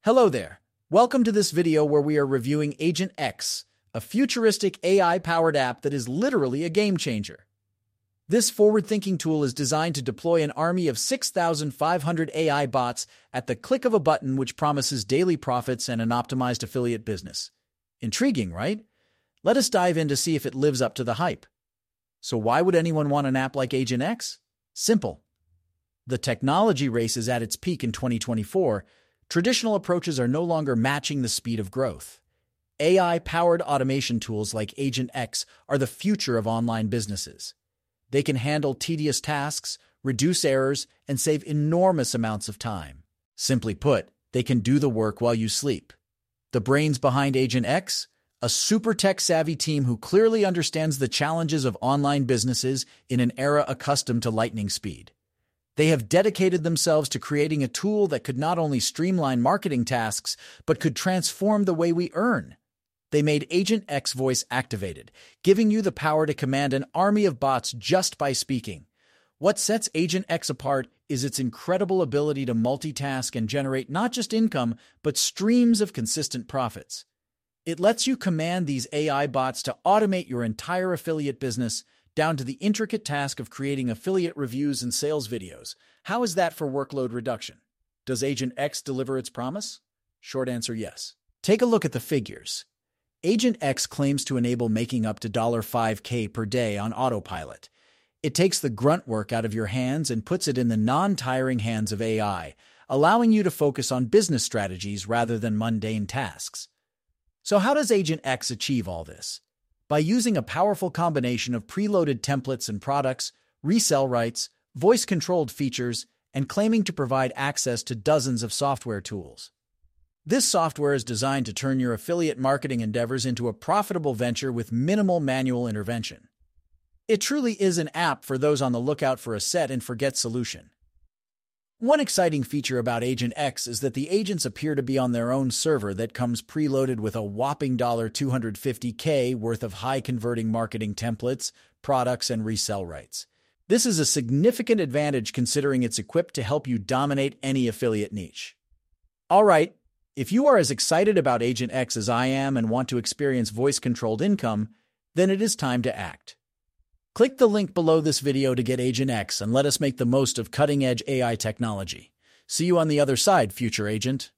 Hello there. Welcome to this video where we are reviewing Agent X, a futuristic AI-powered app that is literally a game changer. This forward-thinking tool is designed to deploy an army of 6,500 AI bots at the click of a button, which promises daily profits and an optimized affiliate business. Intriguing, right? Let us dive in to see if it lives up to the hype. So why would anyone want an app like Agent X? Simple. The technology race is at its peak in 2024. Traditional approaches are no longer matching the speed of growth. AI-powered automation tools like Agent X are the future of online businesses. They can handle tedious tasks, reduce errors, and save enormous amounts of time. Simply put, they can do the work while you sleep. The brains behind Agent X? A super tech-savvy team who clearly understands the challenges of online businesses in an era accustomed to lightning speed. They have dedicated themselves to creating a tool that could not only streamline marketing tasks, but could transform the way we earn. They made Agent X voice activated, giving you the power to command an army of bots just by speaking. What sets Agent X apart is its incredible ability to multitask and generate not just income, but streams of consistent profits. It lets you command these AI bots to automate your entire affiliate business, down to the intricate task of creating affiliate reviews and sales videos. How is that for workload reduction? Does Agent X deliver its promise? Short answer, yes. Take a look at the figures. Agent X claims to enable making up to $5K per day on autopilot. It takes the grunt work out of your hands and puts it in the non-tiring hands of AI, allowing you to focus on business strategies rather than mundane tasks. So how does Agent X achieve all this? By using a powerful combination of preloaded templates and products, resell rights, voice-controlled features, and claiming to provide access to dozens of software tools. This software is designed to turn your affiliate marketing endeavors into a profitable venture with minimal manual intervention. It truly is an app for those on the lookout for a set-and-forget solution. One exciting feature about Agent X is that the agents appear to be on their own server that comes preloaded with a whopping $250K worth of high-converting marketing templates, products, and resell rights. This is a significant advantage considering it's equipped to help you dominate any affiliate niche. All right, if you are as excited about Agent X as I am and want to experience voice-controlled income, then it is time to act. Click the link below this video to get Agent X and let us make the most of cutting-edge AI technology. See you on the other side, future agent.